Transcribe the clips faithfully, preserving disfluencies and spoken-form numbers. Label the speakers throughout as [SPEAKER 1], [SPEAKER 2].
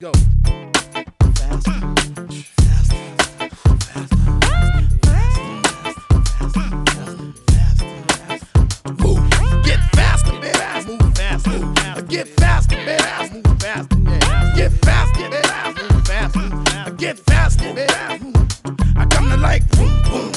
[SPEAKER 1] Go. Faster. Faster. Faster. Move. Get faster, baby. Move faster. Get faster, baby. Move faster. Get faster, baby. Move faster. Get faster, baby. I come to like boom, boom.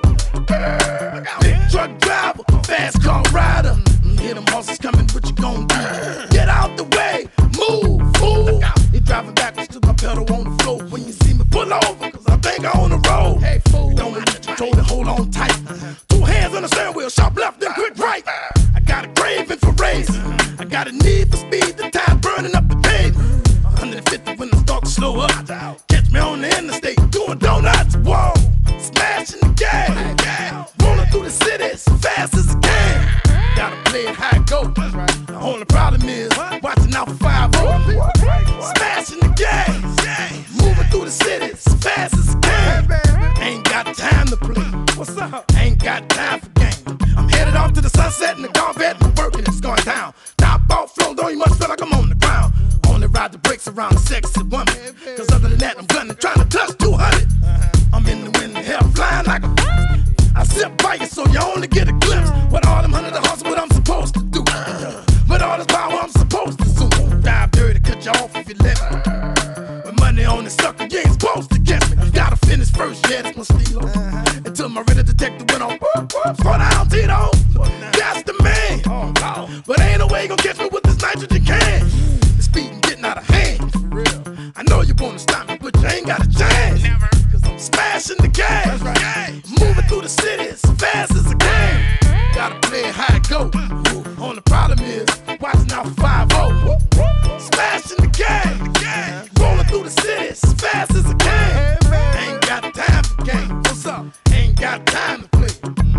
[SPEAKER 1] Big truck driver, fast car rider. Hear them horses coming, what you gon' do? Get out the way, move, fool. He driving backwards to my pedal on the floor. When you see me pull over, cause I think I on the road. Hey, fool, don't let you control it, hold on tight. Two hands on the steering wheel, sharp left, then quick right. I got a craving for racing. I got a need for speed, the time burning up the pavement. one fifty when I start to slow up. Catch me on the interstate, doing donuts, whoa. Smashing the game, rolling through the city as fast as I can. Gotta play it how it goes. The only problem is watching out for five oh. Smashing the game, moving through the city as fast as I can. Ain't got time to play. What's up? Ain't got time for games. I'm headed off to the sunset in the Corvette. My working it's going down. Now I bought flow, though you must feel like I'm on the ground. Only ride the brakes around a sexy woman. Cause other than that, I'm gunning, trying to touch two hundred. I'm in the wind, hell flying like a. I sit by you so you only get a glimpse. What all them hundred the hustle, what I'm supposed to do. But all this power I'm supposed to zoom. Dive dirty, cut you off if you let me. With money on the sucker, you ain't supposed to get me. Gotta finish first, yeah, that's my stilo. Until my real detective went on. Slow down, Tito. That's the man. But ain't no way you gon' catch me with this nitrogen can. The speeding getting out of hand. I know you wanna stop me, but you ain't got a chance. Cause I'm smashing the game. Moving through the city as fast as I can. Gotta play it how it go. Only problem is watching out for five oh. Smashing the game. Rolling through the city as fast as I can. Ain't got time for games. What's up? Ain't got time to play.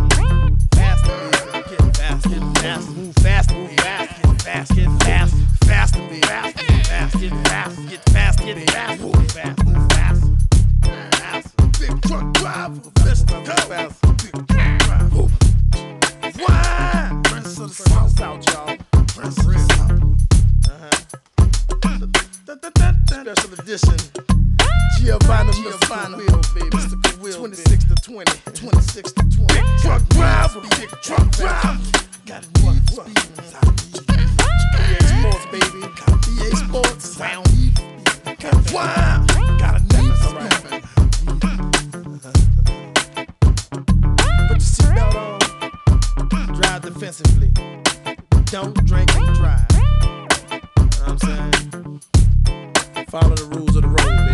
[SPEAKER 1] Faster, get faster, get faster, move faster, move faster, get fast, get fast, faster, be faster, get fast, get fast, get fast, get fast, move fast, move fast. Big truck driver, best of fast. Big truck driver. Why? Prince of the South, South, y'all. Prince of the South. Uh-huh. Special edition. Giovanna, Giovanna, Will, baby. Mystical Will, twenty-six to twenty, twenty-six to twenty. Big truck driver, big truck driver. Got a need for speed. E A Sports, baby. E A Sports. Sound. Why? Got a need for speed. Put your seatbelt on. Drive defensively. Don't drink and drive. You know what I'm saying? Follow the rules of the road.